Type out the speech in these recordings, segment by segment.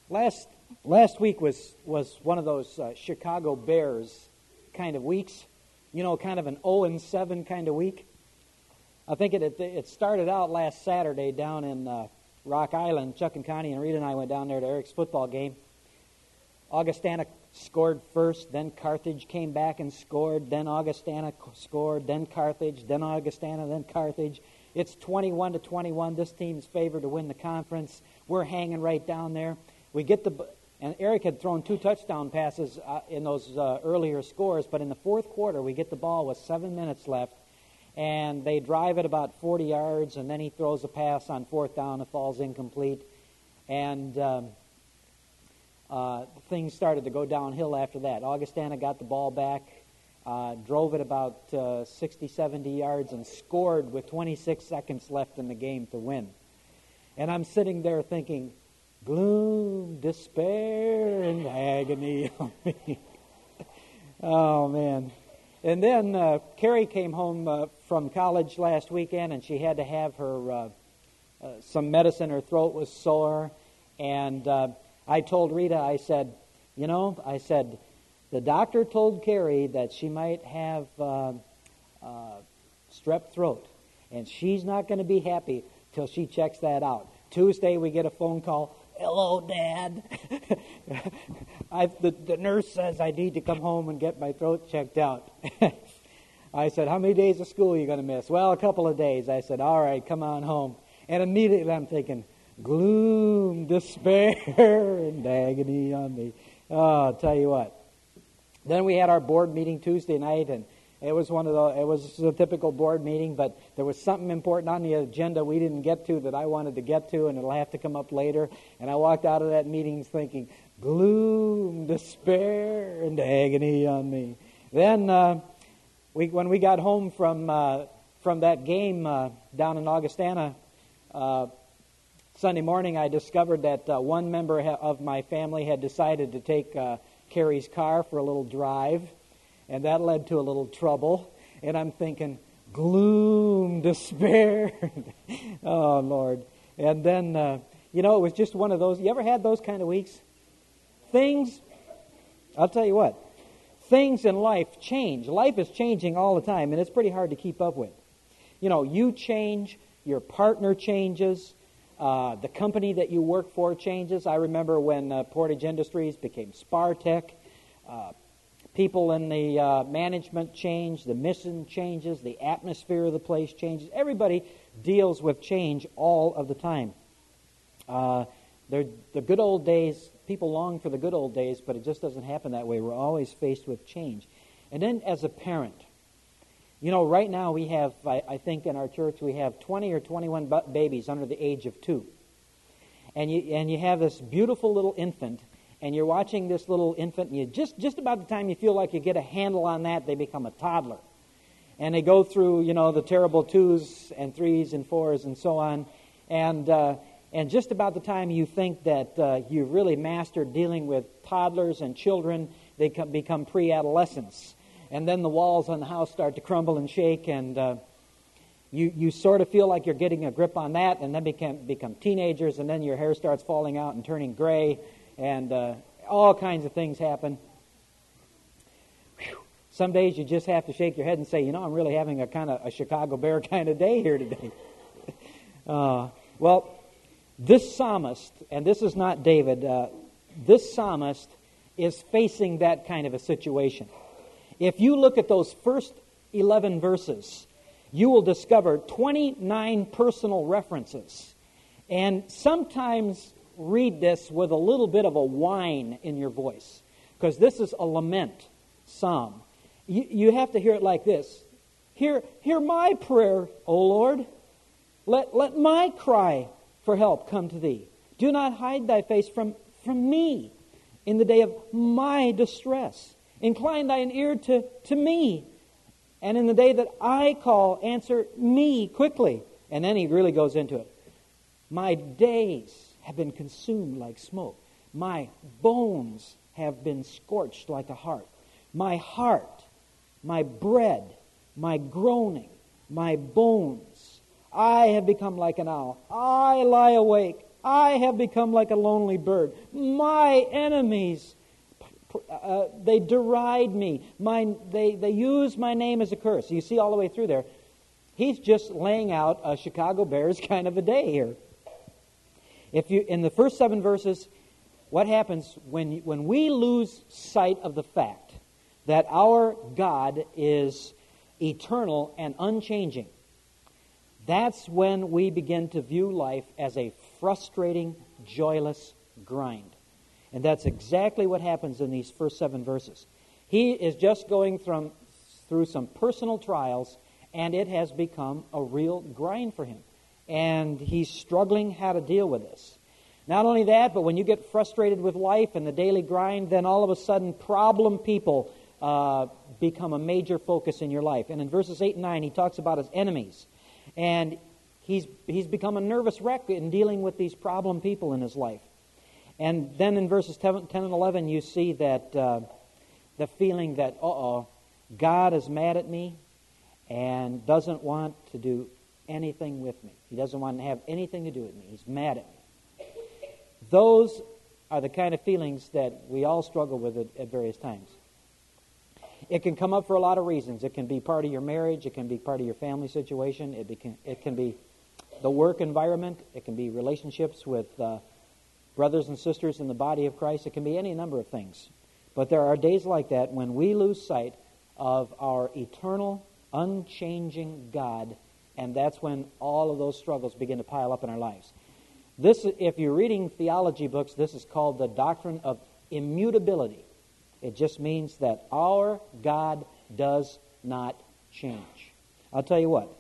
Last week was one of those Chicago Bears kind of weeks, kind of an 0-7 kind of week. I think it started out last Saturday down in Rock Island. Chuck and Connie and Rita and I went down there to Eric's football game. Augustana scored first, then Carthage came back and scored, then Augustana scored, then Carthage, then Augustana, then Carthage. It's 21-21. This team's favored to win the conference. We're hanging right down there. And Eric had thrown 2 touchdown passes in those earlier scores, but in the fourth quarter, we get the ball with 7 minutes left, and they drive it about 40 yards, and then he throws a pass on fourth down. It falls incomplete, and things started to go downhill after that. Augustana got the ball back, drove it about 60, 70 yards, and scored with 26 seconds left in the game to win. And I'm sitting there thinking, gloom, despair, and agony on me. Oh, man. And then Carrie came home from college last weekend, and she had to have her some medicine. Her throat was sore. And I told Rita, I said, the doctor told Carrie that she might have strep throat, and she's not going to be happy till she checks that out. Tuesday, we get a phone call. Hello, Dad. The nurse says I need to come home and get my throat checked out. I said, how many days of school are you going to miss? Well, a couple of days. I said, all right, come on home. And immediately I'm thinking, gloom, despair, and agony on me. Oh, I'll tell you what. Then we had our board meeting Tuesday night, and it was a typical board meeting, but there was something important on the agenda we didn't get to that I wanted to get to, and it'll have to come up later. And I walked out of that meeting thinking, gloom, despair, and agony on me. Then when we got home from that game down in Augustana, Sunday morning, I discovered that one member of my family had decided to take Carrie's car for a little drive, and that led to a little trouble. And I'm thinking, gloom, despair. Oh, Lord. And then, it was just one of those. You ever had those kind of weeks? I'll tell you what, things in life change. Life is changing all the time, and it's pretty hard to keep up with. You change, your partner changes, the company that you work for changes. I remember when Portage Industries became Spartech. People in the management change, the mission changes, the atmosphere of the place changes. Everybody deals with change all of the time. The good old days, people long for the good old days, but it just doesn't happen that way. We're always faced with change. And then as a parent, right now we have, I think in our church, we have 20 or 21 babies under the age of 2. And you have this beautiful little infant, and you're watching this little infant, and you just about the time you feel like you get a handle on that, they become a toddler. And they go through, the terrible 2s and 3s and 4s and so on. And just about the time you think that you've really mastered dealing with toddlers and children, they become pre-adolescents. And then the walls on the house start to crumble and shake, and you sort of feel like you're getting a grip on that, and then become teenagers, and then your hair starts falling out and turning gray, and all kinds of things happen. Whew. Some days you just have to shake your head and say, I'm really having a kind of a Chicago Bear kind of day here today. Well, this psalmist, and this is not David, this psalmist is facing that kind of a situation. If you look at those first 11 verses, you will discover 29 personal references. And sometimes read this with a little bit of a whine in your voice, because this is a lament psalm. You have to hear it like this. Hear my prayer, O Lord. Let my cry for help come to thee. Do not hide thy face from me in the day of my distress. Incline thine ear to me. And in the day that I call, answer me quickly. And then he really goes into it. My days have been consumed like smoke. My bones have been scorched like a hearth. My heart, my bread, my groaning, my bones. I have become like an owl. I lie awake. I have become like a lonely bird. My enemies, they deride me. They use my name as a curse. You see all the way through there. He's just laying out a Chicago Bears kind of a day here. In the first 7 verses, what happens when we lose sight of the fact that our God is eternal and unchanging? That's when we begin to view life as a frustrating, joyless grind. And that's exactly what happens in these first 7 verses. He is just going through some personal trials, and it has become a real grind for him. And he's struggling how to deal with this. Not only that, but when you get frustrated with life and the daily grind, then all of a sudden problem people become a major focus in your life. And in verses 8 and 9, he talks about his enemies. And he's become a nervous wreck in dealing with these problem people in his life. And then in verses 10 and 11, you see that the feeling that, God is mad at me and doesn't want to do anything with me. He doesn't want to have anything to do with me. He's mad at me. Those are the kind of feelings that we all struggle with at various times. It can come up for a lot of reasons. It can be part of your marriage. It can be part of your family situation. It can be the work environment. It can be relationships with brothers and sisters in the body of Christ. It can be any number of things. But there are days like that when we lose sight of our eternal, unchanging God, and that's when all of those struggles begin to pile up in our lives. This, if you're reading theology books, this is called the doctrine of immutability. It just means that our God does not change. I'll tell you what.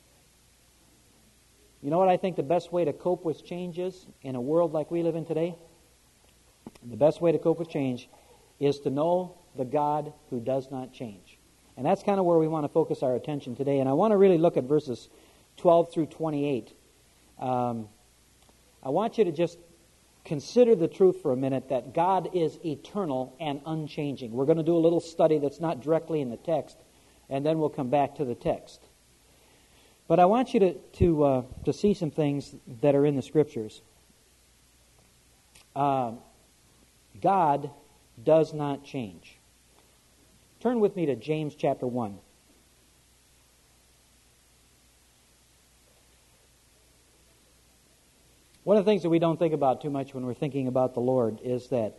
You know what I think the best way to cope with change is in a world like we live in today? The best way to cope with change is to know the God who does not change. And that's kind of where we want to focus our attention today. And I want to really look at verses 12 through 28. I want you to just consider the truth for a minute that God is eternal and unchanging. We're going to do a little study that's not directly in the text, and then we'll come back to the text. But I want you to see some things that are in the Scriptures. God does not change. Turn with me to James chapter 1. One of the things that we don't think about too much when we're thinking about the Lord is that,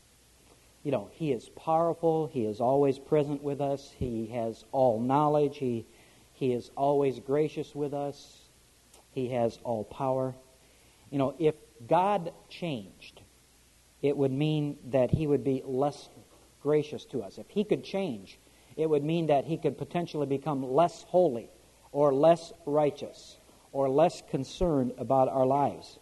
He is powerful. He is always present with us. He has all knowledge. He is always gracious with us. He has all power. If God changed, it would mean that He would be less gracious to us. If He could change, it would mean that He could potentially become less holy or less righteous or less concerned about our lives.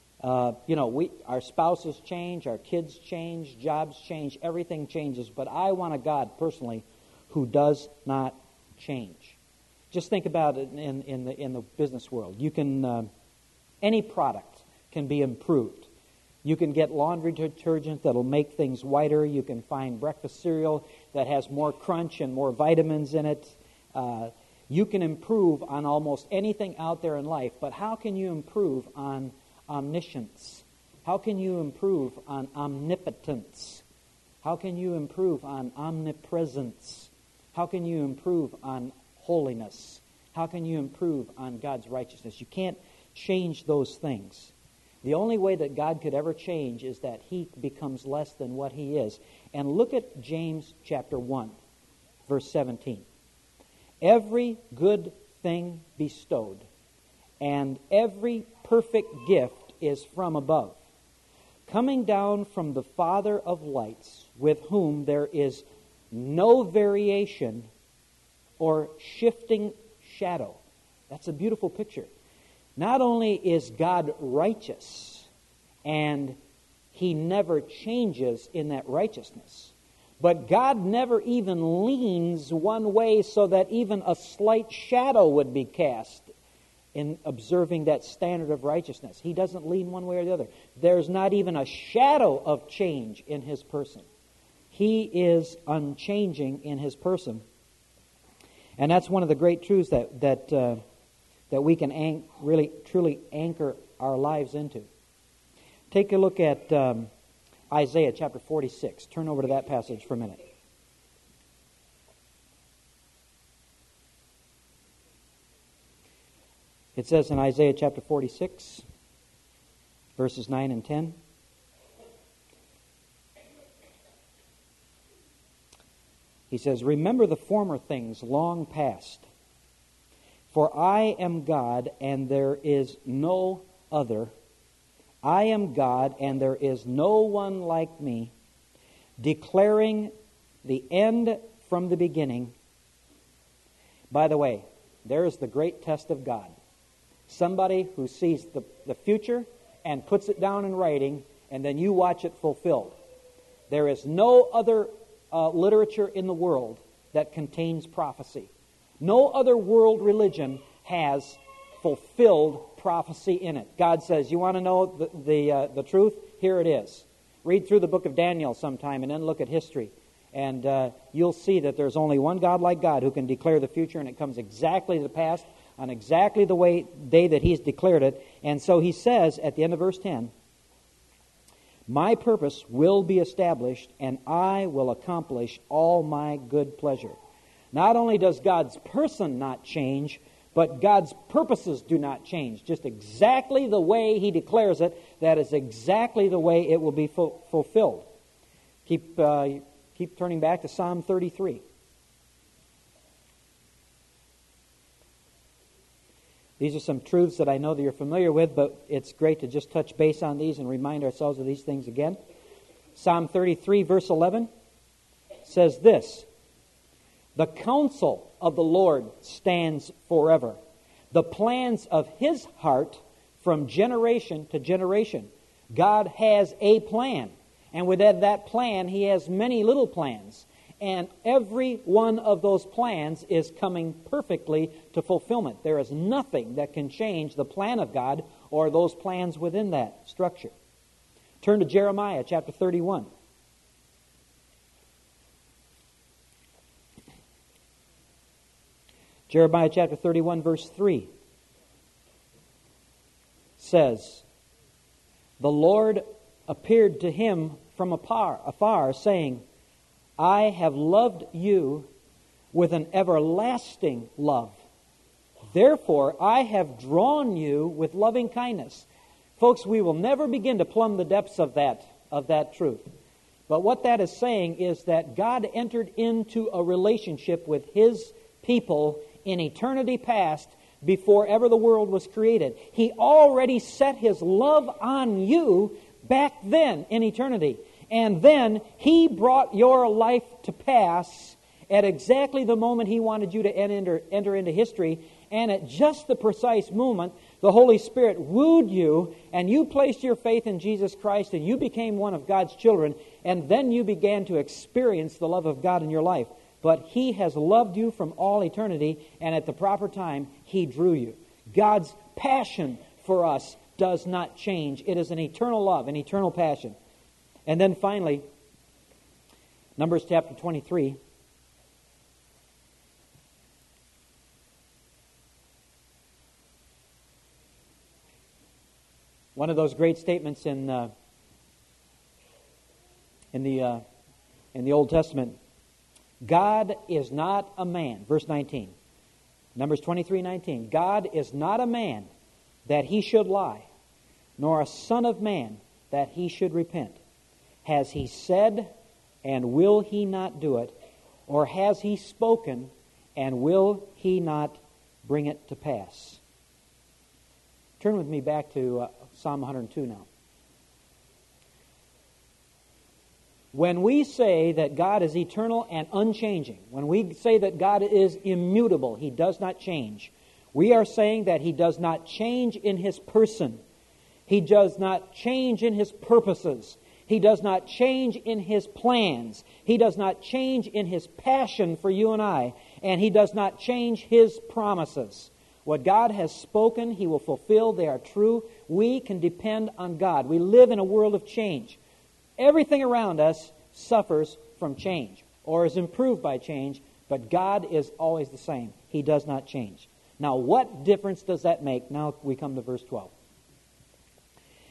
Our spouses change, our kids change, jobs change, everything changes. But I want a God personally who does not change. Just think about it in the business world. You can any product can be improved. You can get laundry detergent that'll make things whiter. You can find breakfast cereal that has more crunch and more vitamins in it. You can improve on almost anything out there in life. But how can you improve on omniscience? How can you improve on omnipotence? How can you improve on omnipresence? How can you improve on holiness? How can you improve on God's righteousness? You can't change those things. The only way that God could ever change is that He becomes less than what He is. And look at James chapter 1, verse 17. Every good thing bestowed and every perfect gift is from above, coming down from the Father of lights, with whom there is no variation or shifting shadow. That's a beautiful picture. Not only is God righteous, and He never changes in that righteousness, but God never even leans one way so that even a slight shadow would be cast in observing that standard of righteousness. He doesn't lean one way or the other. There's not even a shadow of change in His person. He is unchanging in His person. And that's one of the great truths that we can really truly anchor our lives into. Take a look at Isaiah chapter 46. Turn over to that passage for a minute. It says in Isaiah chapter 46, verses 9 and 10. He says, "Remember the former things long past, for I am God and there is no other. I am God and there is no one like me, declaring the end from the beginning." By the way, there is the great test of God. Somebody who sees the future and puts it down in writing, and then you watch it fulfilled. There is no other literature in the world that contains prophecy. No other world religion has fulfilled prophecy in it. God says, you want to know the truth? Here it is. Read through the book of Daniel sometime and then look at history. And you'll see that there's only one God like God who can declare the future, and it comes exactly to pass on exactly the day that He's declared it. And so He says at the end of verse 10, "My purpose will be established, and I will accomplish all my good pleasure." Not only does God's person not change, but God's purposes do not change. Just exactly the way He declares it, that is exactly the way it will be fulfilled. Keep turning back to Psalm 33. These are some truths that I know that you're familiar with, but it's great to just touch base on these and remind ourselves of these things again. Psalm 33, verse 11 says this, "The counsel of the Lord stands forever, the plans of His heart from generation to generation." God has a plan, and within that plan, He has many little plans. And every one of those plans is coming perfectly to fulfillment. There is nothing that can change the plan of God or those plans within that structure. Turn to Jeremiah chapter 31. Jeremiah chapter 31, verse 3 says, "The Lord appeared to him from afar, saying, I have loved you with an everlasting love. Therefore, I have drawn you with loving kindness." Folks, we will never begin to plumb the depths of that truth. But what that is saying is that God entered into a relationship with His people in eternity past before ever the world was created. He already set His love on you back then in eternity. And then He brought your life to pass at exactly the moment He wanted you to enter into history. And at just the precise moment, the Holy Spirit wooed you, and you placed your faith in Jesus Christ, and you became one of God's children. And then you began to experience the love of God in your life. But He has loved you from all eternity, and at the proper time, He drew you. God's passion for us does not change. It is an eternal love, an eternal passion. And then finally, Numbers chapter 23. One of those great statements in the Old Testament. God is not a man. Verse 19. Numbers 23:19. God is not a man that He should lie, nor a son of man that He should repent. Has He said, and will He not do it? Or has He spoken, and will He not bring it to pass? Turn with me back to Psalm 102 now. When we say that God is eternal and unchanging, when we say that God is immutable, He does not change, we are saying that He does not change in His person. He does not change in His purposes. He does not change in His plans. He does not change in His passion for you and I. And He does not change His promises. What God has spoken, He will fulfill. They are true. We can depend on God. We live in a world of change. Everything around us suffers from change or is improved by change, but God is always the same. He does not change. Now, what difference does that make? Now we come to verse 12.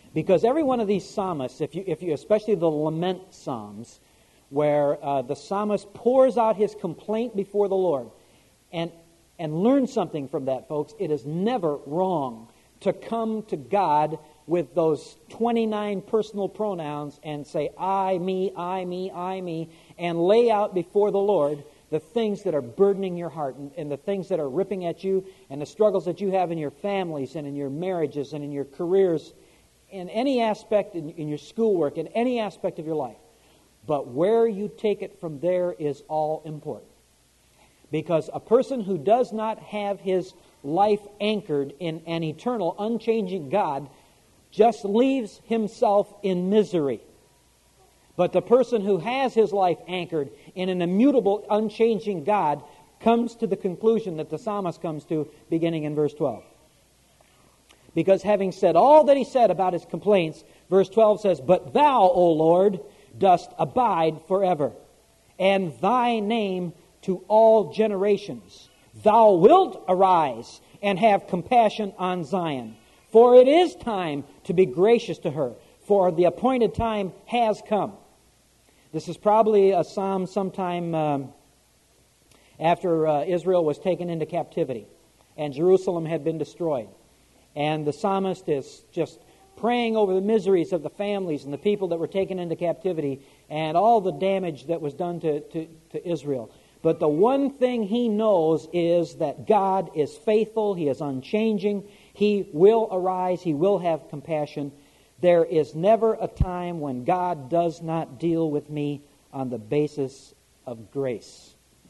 Because every one of these psalmists, if you especially the lament psalms, where the psalmist pours out his complaint before the Lord, and learn something from that, folks. It is never wrong to come to God with those 29 personal pronouns and say, I, me, and lay out before the Lord the things that are burdening your heart and the things that are ripping at you and the struggles that you have in your families and in your marriages and in your careers, in any aspect, in your schoolwork, in any aspect of your life. But where you take it from there is all important. Because a person who does not have his life anchored in an eternal, unchanging God just leaves himself in misery. But the person who has his life anchored in an immutable, unchanging God comes to the conclusion that the psalmist comes to beginning in verse 12. Because having said all that he said about his complaints, verse 12 says, But thou, O Lord, dost abide forever, and thy name to all generations. Thou wilt arise and have compassion on Zion, for it is time to be gracious to her, for the appointed time has come. This is probably a psalm sometime after Israel was taken into captivity and Jerusalem had been destroyed. And the psalmist is just praying over the miseries of the families and the people that were taken into captivity and all the damage that was done to Israel. But the one thing he knows is that God is faithful, He is unchanging, He will arise, He will have compassion. There is never a time when God does not deal with me on the basis of grace.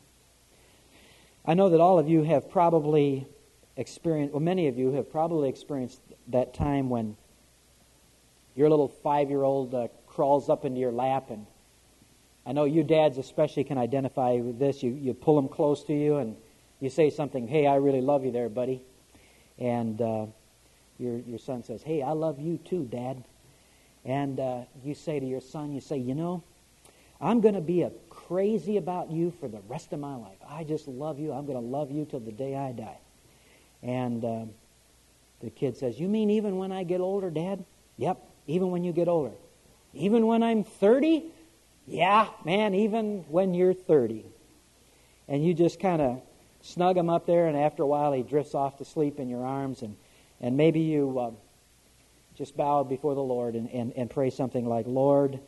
I know that all of you have probably experienced, well, many of you have probably experienced that time when your little 5-year-old crawls up into your lap, and I know you dads especially can identify with this. You pull them close to you and you say something, hey, I really love you there, buddy. And your son says, hey, I love you too, Dad. And you say to your son, you say, you know, I'm going to be crazy about you for the rest of my life. I just love you. I'm going to love you till the day I die. And the kid says, you mean even when I get older, Dad? Yep, even when you get older. Even when I'm 30? Yeah, man, even when you're 30. And you just kind of snug him up there, and after a while he drifts off to sleep in your arms, and maybe you just bow before the Lord and pray something like, Lord,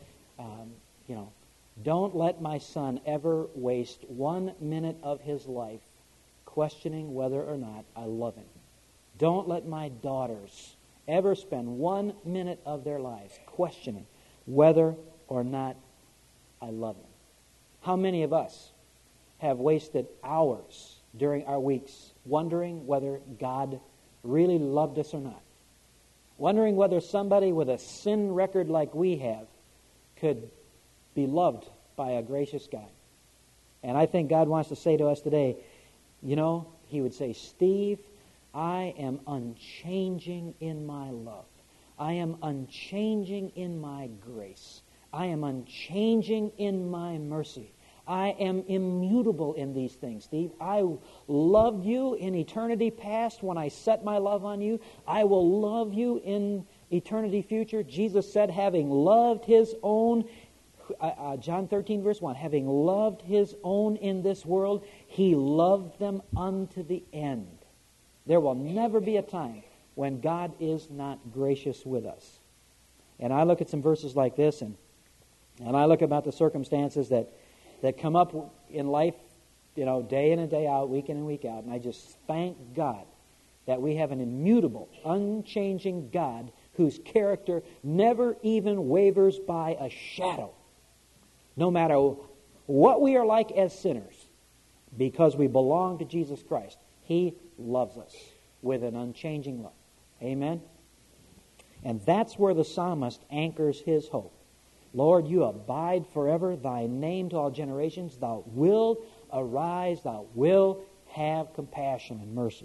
don't let my son ever waste 1 minute of his life questioning whether or not I love him. Don't let my daughters ever spend 1 minute of their lives questioning whether or not I love him. How many of us have wasted hours during our weeks wondering whether God really loved us or not? Wondering whether somebody with a sin record like we have could be loved by a gracious God. And I think God wants to say to us today, you know, He would say, Steve, I am unchanging in my love. I am unchanging in my grace. I am unchanging in my mercy. I am immutable in these things, Steve. I loved you in eternity past when I set my love on you. I will love you in eternity future. Jesus said, having loved His own, John 13, verse 1, having loved His own in this world, He loved them unto the end. There will never be a time when God is not gracious with us. And I look at some verses like this, and I look about the circumstances that come up in life, day in and day out, week in and week out. And I just thank God that we have an immutable, unchanging God whose character never even wavers by a shadow. No matter what we are like as sinners, because we belong to Jesus Christ, He loves us with an unchanging love. Amen? And that's where the psalmist anchors his hope. Lord, you abide forever, thy name to all generations, thou wilt arise, thou wilt have compassion and mercy.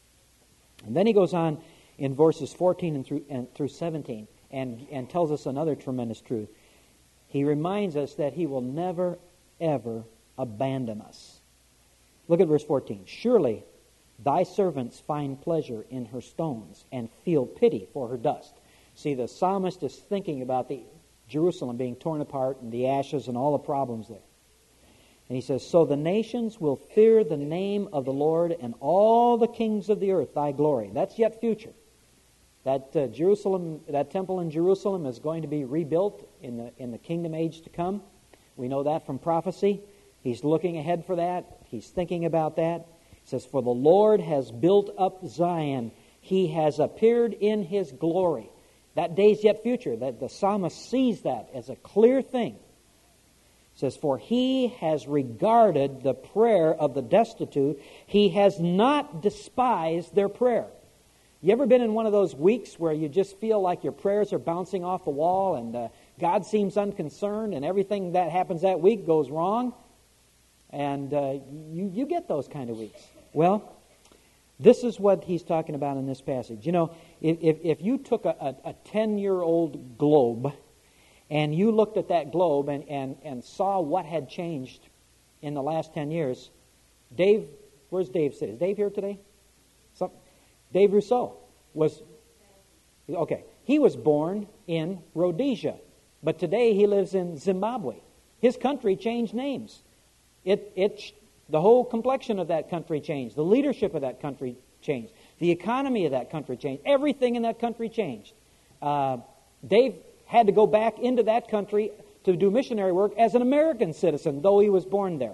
And then he goes on in verses 14 and through 17 and tells us another tremendous truth. He reminds us that He will never, ever abandon us. Look at verse 14. Surely thy servants find pleasure in her stones and feel pity for her dust. See, the psalmist is thinking about the Jerusalem being torn apart and the ashes and all the problems there. And he says, so the nations will fear the name of the Lord, and all the kings of the earth thy glory. That's yet future. That Jerusalem, that temple in Jerusalem is going to be rebuilt in the kingdom age to come. We know that from prophecy. He's looking ahead for that. He's thinking about that. He says, for the Lord has built up Zion. He has appeared in His glory. That day's yet future. That the psalmist sees that as a clear thing. It says, for He has regarded the prayer of the destitute. He has not despised their prayer. You ever been in one of those weeks where you just feel like your prayers are bouncing off the wall and God seems unconcerned and everything that happens that week goes wrong? And you get those kind of weeks. Well, this is what he's talking about in this passage. You know, if you took a 10-year-old globe and you looked at that globe and saw what had changed in the last 10 years, Dave, where's Dave sit? Is Dave here today? Dave Rousseau was, okay, he was born in Rhodesia, but today he lives in Zimbabwe. His country changed names. The whole complexion of that country changed. The leadership of that country changed. The economy of that country changed. Everything in that country changed. Dave had to go back into that country to do missionary work as an American citizen, though he was born there.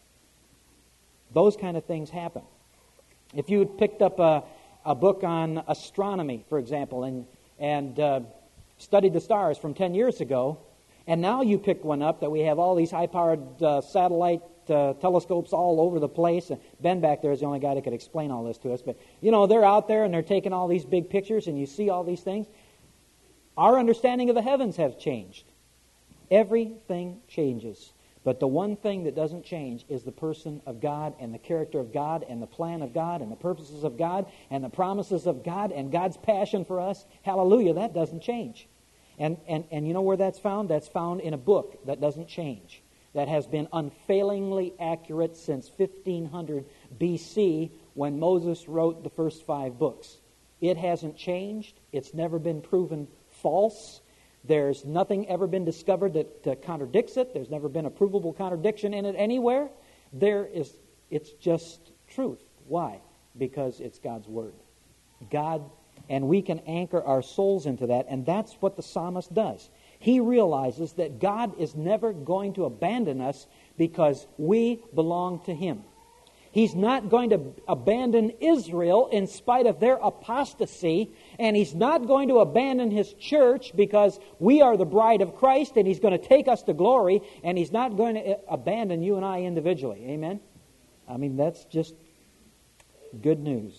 Those kind of things happen. If you had picked up a book on astronomy, for example, and studied the stars from 10 years ago, and now you pick one up that we have all these high-powered satellite telescopes all over the place. Ben back there is the only guy that could explain all this to us. But, you know, they're out there and they're taking all these big pictures and you see all these things. Our understanding of the heavens have changed. Everything changes. But the one thing that doesn't change is the person of God and the character of God and the plan of God and the purposes of God and the promises of God and God's passion for us. Hallelujah, that doesn't change. And you know where that's found? That's found in a book that doesn't change, that has been unfailingly accurate since 1500 BC when Moses wrote the first 5 books. It hasn't changed. It's never been proven false. There's nothing ever been discovered that contradicts it. There's never been a provable contradiction in it anywhere. It's just truth. Why? Because it's God's Word. God, and we can anchor our souls into that, and that's what the psalmist does. He realizes that God is never going to abandon us because we belong to Him. He's not going to abandon Israel in spite of their apostasy, and He's not going to abandon His church because we are the bride of Christ and He's going to take us to glory, and He's not going to abandon you and I individually. Amen? I mean, that's just good news.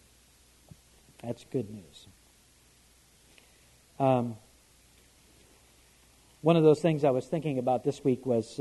That's good news. One of those things I was thinking about this week was,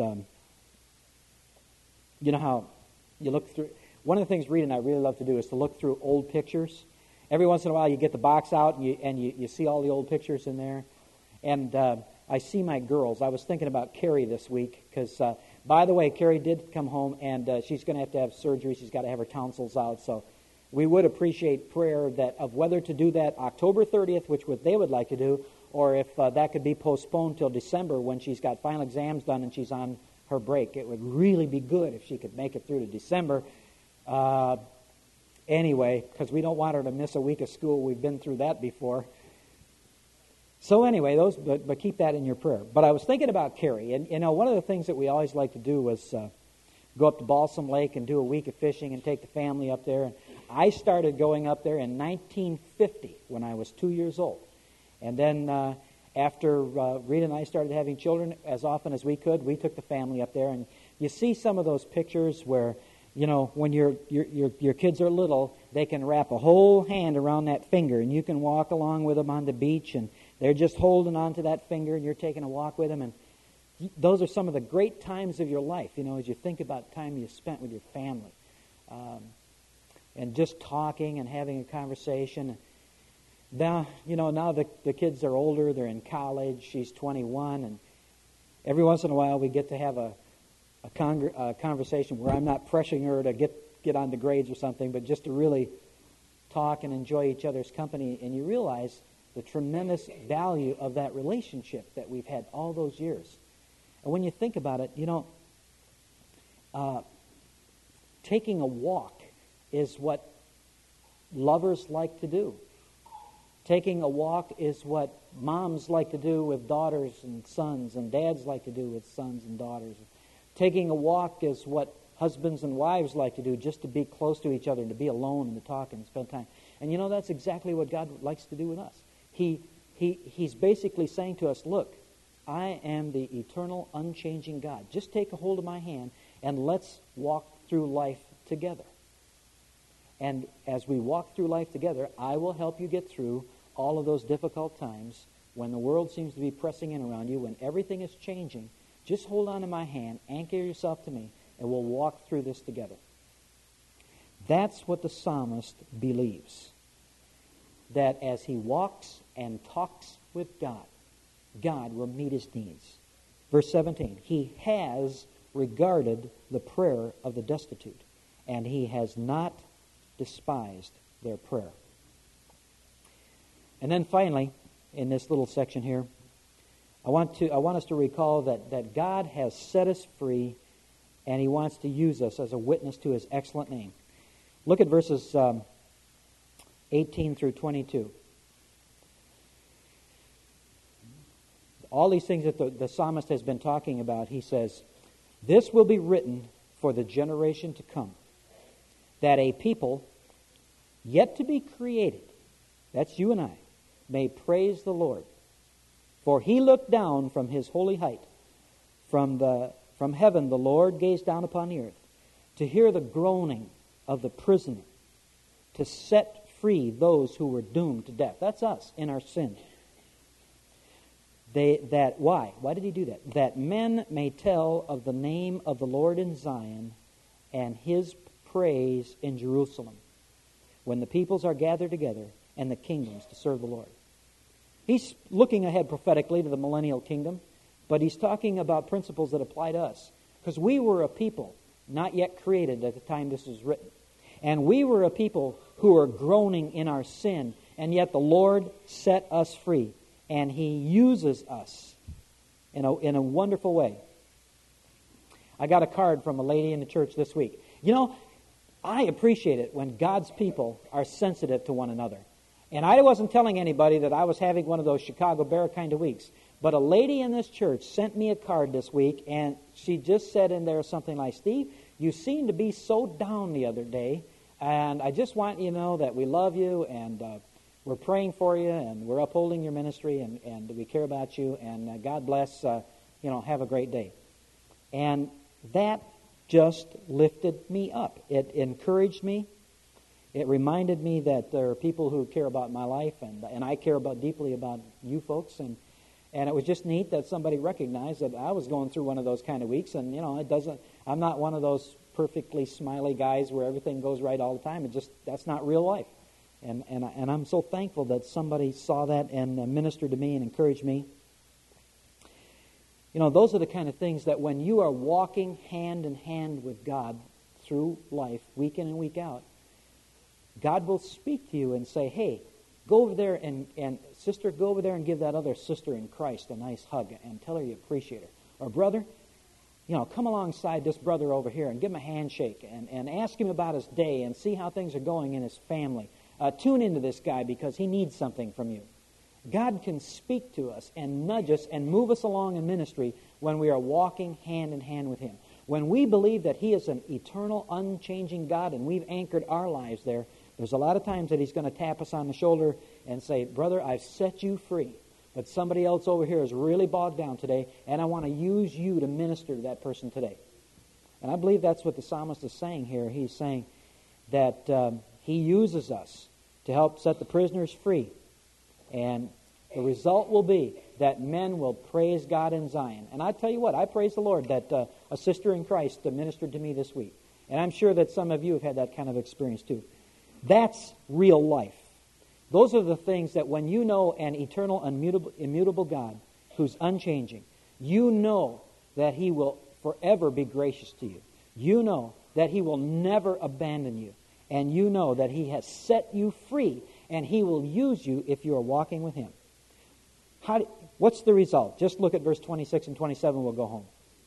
you know how you look through... One of the things Rita and I really love to do is to look through old pictures. Every once in a while you get the box out and you see all the old pictures in there. And I see my girls. I was thinking about Carrie this week because, by the way, Carrie did come home and she's going to have surgery. She's got to have her tonsils out. So we would appreciate prayer of whether to do that October 30th, which they would like to do, or if that could be postponed till December when she's got final exams done and she's on her break. It would really be good if she could make it through to December. Anyway, because we don't want her to miss a week of school. We've been through that before. So anyway, but keep that in your prayer. But I was thinking about Carrie, and you know, one of the things that we always like to do was go up to Balsam Lake and do a week of fishing and take the family up there. And I started going up there in 1950 when I was 2 years old. And then after Rita and I started having children, as often as we could, we took the family up there. And you see some of those pictures where, you know, when your kids are little, they can wrap a whole hand around that finger, and you can walk along with them on the beach, and they're just holding on to that finger, and you're taking a walk with them. And those are some of the great times of your life, you know, as you think about time you spent with your family. And just talking and having a conversation. Now, you know, now the kids are older, they're in college, she's 21, and every once in a while we get to have a conversation where I'm not pressuring her to get on the grades or something, but just to really talk and enjoy each other's company. And you realize the tremendous value of that relationship that we've had all those years. And when you think about it, taking a walk is what lovers like to do. Taking a walk is what moms like to do with daughters and sons, and dads like to do with sons and daughters. Taking a walk is what husbands and wives like to do, just to be close to each other and to be alone and to talk and spend time. And that's exactly what God likes to do with us. He's basically saying to us, look, I am the eternal, unchanging God. Just take a hold of my hand and let's walk through life together. And as we walk through life together, I will help you get through all of those difficult times when the world seems to be pressing in around you, when everything is changing. Just hold on to my hand, anchor yourself to me, and we'll walk through this together. That's what the psalmist believes. That as he walks and talks with God, God will meet his needs. Verse 17, he has regarded the prayer of the destitute, and he has not despised their prayer. And then finally, in this little section here, I want us to recall that God has set us free, and he wants to use us as a witness to his excellent name. Look at verses 18 through 22. All these things that the psalmist has been talking about, he says, this will be written for the generation to come, that a people yet to be created, that's you and I, may praise the Lord. For he looked down from his holy height. From heaven the Lord gazed down upon the earth, to hear the groaning of the prisoner, to set free those who were doomed to death. That's us in our sin. Why? Why did he do that? That men may tell of the name of the Lord in Zion and his praise in Jerusalem, when the peoples are gathered together and the kingdoms to serve the Lord. He's looking ahead prophetically to the millennial kingdom, but he's talking about principles that apply to us. Because we were a people not yet created at the time this was written. And we were a people who were groaning in our sin, and yet the Lord set us free. And he uses us in a wonderful way. I got a card from a lady in the church this week. I appreciate it when God's people are sensitive to one another. And I wasn't telling anybody that I was having one of those Chicago Bear kind of weeks. But a lady in this church sent me a card this week, and she just said in there something like, Steve, you seemed to be so down the other day, and I just want you to know that we love you, and we're praying for you, and we're upholding your ministry, and we care about you, and God bless, have a great day. And that just lifted me up. It encouraged me. It reminded me that there are people who care about my life, and I care deeply about you folks, and it was just neat that somebody recognized that I was going through one of those kind of weeks, and I'm not one of those perfectly smiley guys where everything goes right all the time. That's not real life. And I'm so thankful that somebody saw that and ministered to me and encouraged me. Those are the kind of things that when you are walking hand in hand with God through life, week in and week out, God will speak to you and say, hey, go over there and sister, go over there and give that other sister in Christ a nice hug and tell her you appreciate her. Or brother, come alongside this brother over here and give him a handshake and ask him about his day and see how things are going in his family. Tune into this guy because he needs something from you. God can speak to us and nudge us and move us along in ministry when we are walking hand in hand with him. When we believe that he is an eternal, unchanging God and we've anchored our lives there, there's a lot of times that he's going to tap us on the shoulder and say, brother, I've set you free, but somebody else over here is really bogged down today, and I want to use you to minister to that person today. And I believe that's what the psalmist is saying here. He's saying that he uses us to help set the prisoners free. And the result will be that men will praise God in Zion. And I tell you what, I praise the Lord that a sister in Christ ministered to me this week. And I'm sure that some of you have had that kind of experience too. That's real life. Those are the things that when you know an eternal, immutable God who's unchanging, you know that he will forever be gracious to you. You know that he will never abandon you. And you know that he has set you free. and He will use you if you are walking with Him. What's the result? Just look at verse 26 and 27, we'll go home.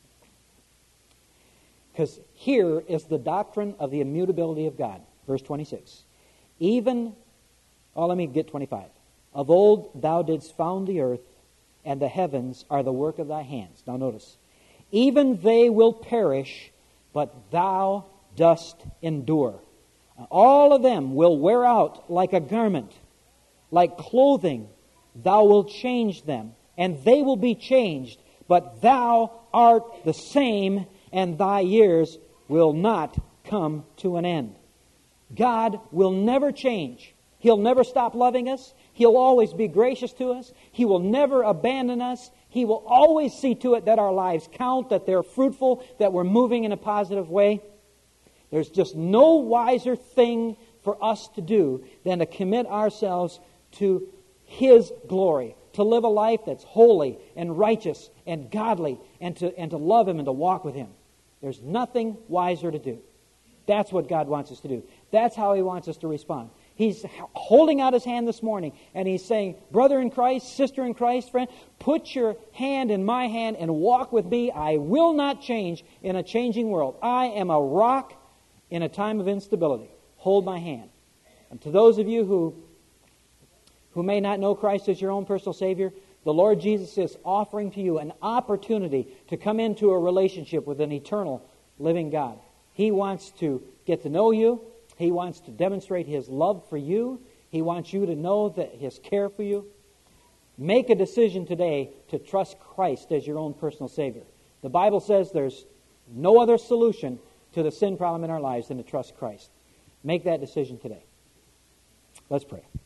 Because here is the doctrine of the immutability of God. Verse 26. Let me get 25. Of old thou didst found the earth, and the heavens are the work of thy hands. Now notice. Even they will perish, but thou dost endure. All of them will wear out like a garment, like clothing. Thou wilt change them, and they will be changed. But thou art the same, and thy years will not come to an end. God will never change. He'll never stop loving us. He'll always be gracious to us. He will never abandon us. He will always see to it that our lives count, that they're fruitful, that we're moving in a positive way. There's just no wiser thing for us to do than to commit ourselves to His glory, to live a life that's holy and righteous and godly, and to love Him and to walk with Him. There's nothing wiser to do. That's what God wants us to do. That's how He wants us to respond. He's holding out His hand this morning, and He's saying, brother in Christ, sister in Christ, friend, put your hand in my hand and walk with me. I will not change in a changing world. I am a rock in a time of instability. Hold my hand. And to those of you who may not know Christ as your own personal Savior, the Lord Jesus is offering to you an opportunity to come into a relationship with an eternal, living God. He wants to get to know you. He wants to demonstrate His love for you. He wants you to know that His care for you. Make a decision today to trust Christ as your own personal Savior. The Bible says there's no other solution to the sin problem in our lives than to trust Christ. Make that decision today. Let's pray.